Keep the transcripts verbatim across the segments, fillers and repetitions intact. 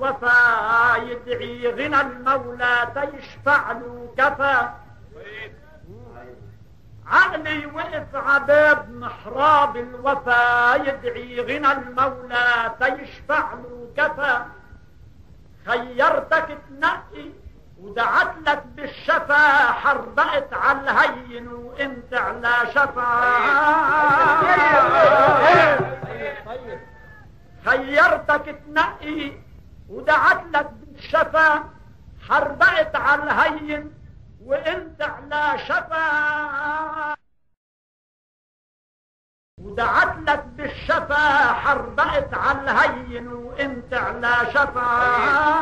الوفا يدعي غنى المولى تيشفع له كفى. عقلي وقف عباب محراب الوفا يدعي غنى المولى تيشفع له كفى. خيرتك تنقي ودعت لك بالشفا حربقت على الهين وانت على شفا. خيرتك تنقي ودعت لك بالشفا حربقت على الهين وانت على شفا. ودعت لك بالشفا حربقت على الهين وانت على شفا.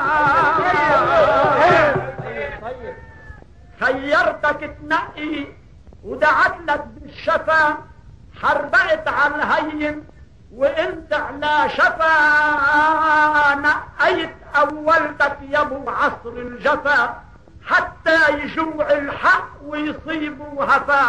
خيرتك تنقي ودعت لك بالشفا حربقت على الهين وانت على شفا. نقيت اولتك يا ابو عصر الجفا حتى يجوع الحق ويصيبوا هفا.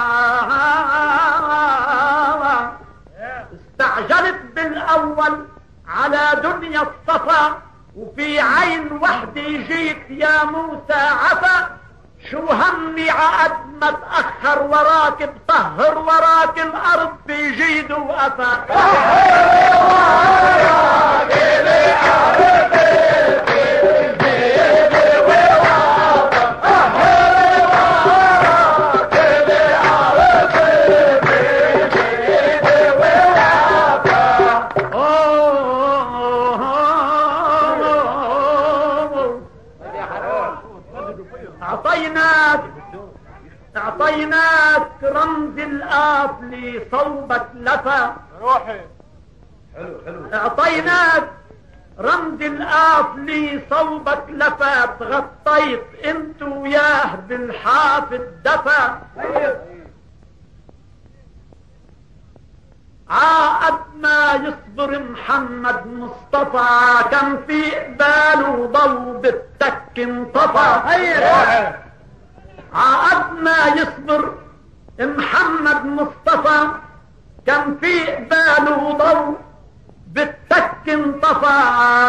استعجلت بالاول على دنيا الصفا وفي عين وحدي جيت يا موسى عفا. شو همي عقد ما تأخر وراك بطهر وراك الارض في جيد وقفا. اعطيناك رمز الآفل صوبك لفا. روحي حلو حلو. اعطيناك رمز الآفل صوبك لفا. تغطيت انت وياه بالحاف الدفا. عقد ما يصبر محمد مصطفى كان في قباله ضو بالتك انطفى. عقد ما يصبر محمد مصطفى كان في قباله ضو بالتك انطفى.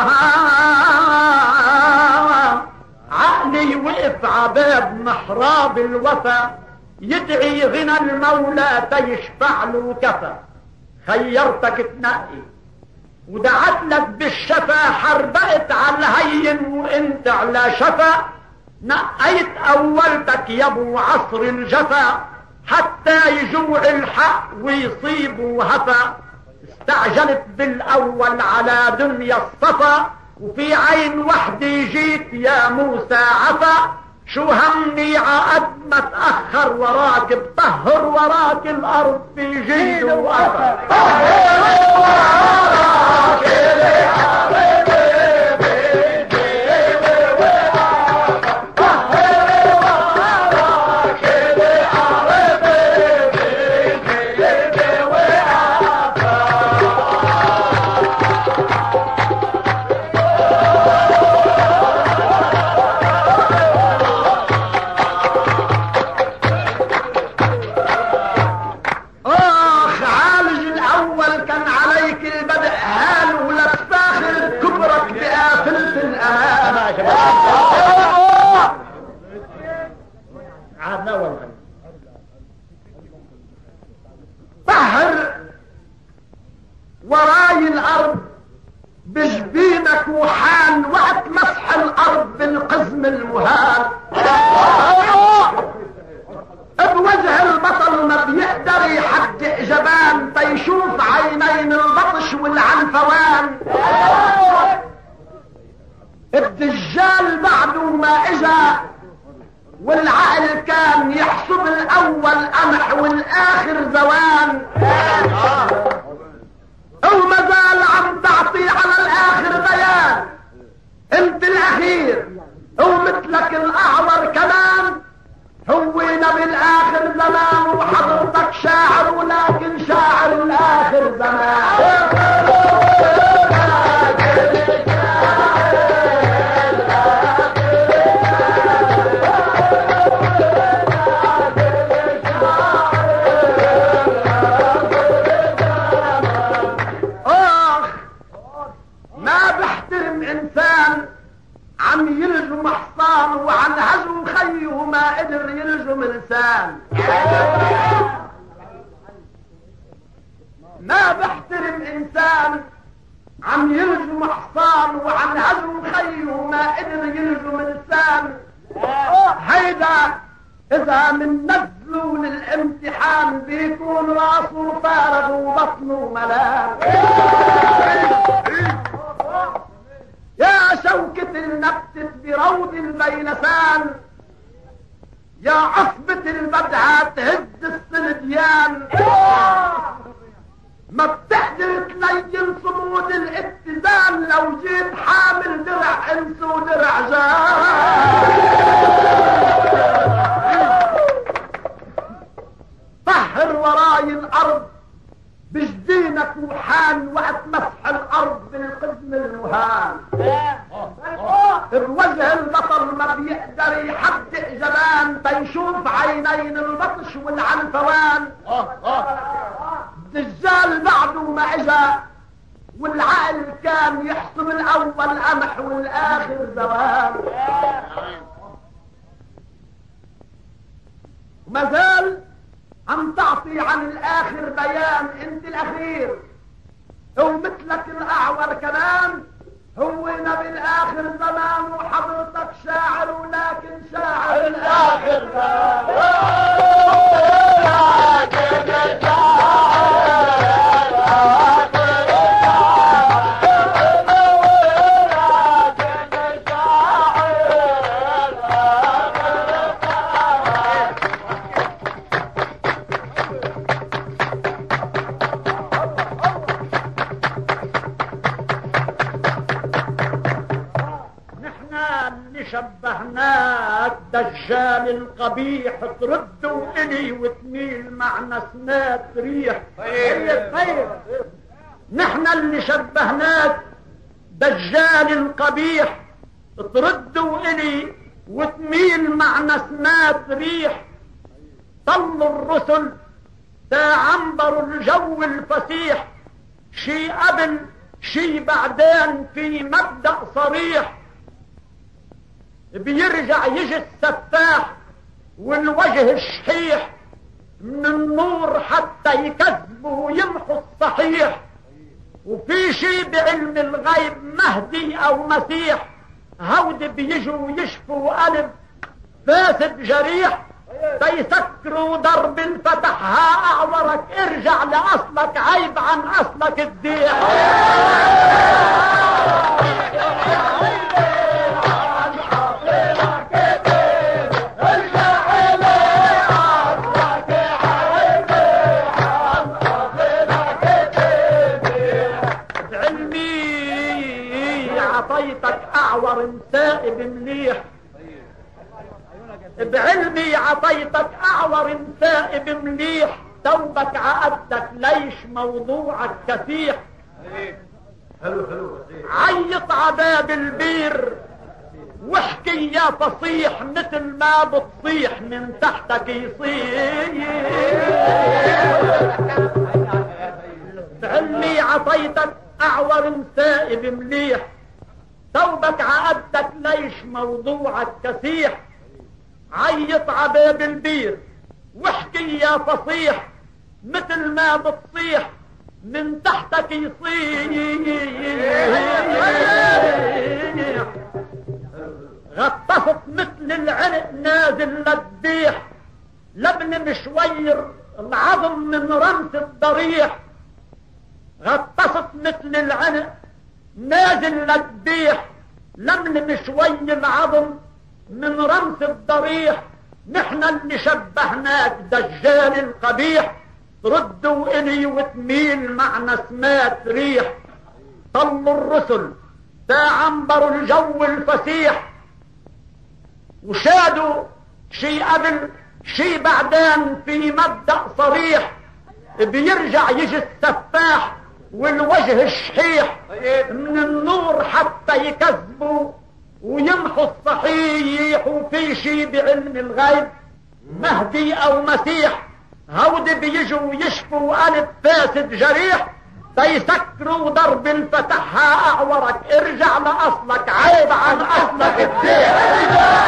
عقلي وقف عباب محراب الوفا يدعي غنى المولى تيشفع له كفى. خيرتك تنقي ودعت لك بالشفا حربقت على الهين وانت على شفا. نقيت اولتك يا ابو عصر الجفا حتى يجوع الحق ويصيبوا هفا. استعجلت بالاول على دنيا الصفا وفي عين وحدي جيت يا موسى عفا. شو همي عقد ما تأخر وراك بطهر وراك الارض في جيد وقفا. طهر وراي الارض بجبينك وحال وقت مسح الارض بالقزم المهان. بوجه البطل ما بيقدر يحدق جبان بيشوف عينين البطش والعنفوان. الدجال بعده ما اجا والعقل كان يحسب الاول قمح والاخر زوان. وما زال عم تعطي على الاخر بيان. انت الاخير ومثلك الاعور كمان هو نبي الاخر زمان وحضرتك شاعر ولكن شاعر الاخر زمان. عم يلزم حصان وعن هزو خيه ما قدر يلزم لسان. ما بحترم انسان عم يلزم حصان وعن هزو خيه ما قدر يلزم لسان. هيدا اذا من نزلوا للامتحان بيكون راسه فارغ وبطنه ملان. يا شوكة النبتة بروض البيلسان، يا عصبة البدعة تهز الصلديان، ما بتقدر تلين صمود الاتزان لو جيت حامل درع انس ودرع جان. طهر وراي الارض بجدينك وحان وقت مسح الارض بالقزم المهان. بوجه البطل ما بيقدر يحدق جبان بيشوف عينين البطش والعنفوان. الدجال بعده ما اجا والعقل كان يحسب الاول قمح والاخر زوال. وما زال عم تعطي عن الاخر بيان. انت الاخير ومثلك الاعور كمان هو نبي الاخر زمان وحضرتك شاعر ولكن شاعر الاخر شبهناك دجال القبيح تردوا الي وتميل معنا سنات ريح. طيب طيب نحن اللي شبهناك دجال القبيح تردوا الي وتميل معنا سنات ريح. طلوا الرسل تا عنبروا الجو الفسيح، شي قبل شي بعدين في مبدأ صريح. بيرجع يجي السفاح والوجه الشحيح من النور حتى يكذبه ويمحو الصحيح. وفي شي بعلم الغيب مهدي او مسيح، هود بيجوا يشفوا قلب فاسد جريح. بيسكروا درب الفتح ها اعورك ارجع لاصلك عيب عن اصلك تضيع. عطيتك اعور سائب مليح، بعلمي عطيتك اعور سائب مليح. توبك عقدتك ليش موضوعك كسيح. حلو حلو عيط عباب البير واحكي يا فصيح مثل ما بتصيح من تحتك يصيح. بعلمي عطيتك اعور سائب مليح، توبك عقدتك ليش موضوعك كسيح. عيط عباب البير واحكي يا فصيح مثل ما بتصيح من تحتك يصيح. غطست مثل العنق نازل للديح، لبن مشوير العظم من رمس الضريح. غطست مثل العنق نازل للديح، لمن مشوي العظم من رمس الضريح. نحن اللي شبهناك دجال القبيح، ردوا الي وتميل معنا سمات ريح. طلوا الرسل تا عنبروا الجو الفسيح، وشادوا شي قبل شي بعدين في مبدأ صريح. بيرجع يجي السفاح والوجه الشحيح من النور حتى يكذبوا ويمحوا الصحيح. وفي شي بعلم الغيب مهدي او مسيح، هود بيجوا يشفوا قلب فاسد جريح. تيسكروا ضرب الفتحها اعورك، ارجع لاصلك، عيب عن اصلك الدين.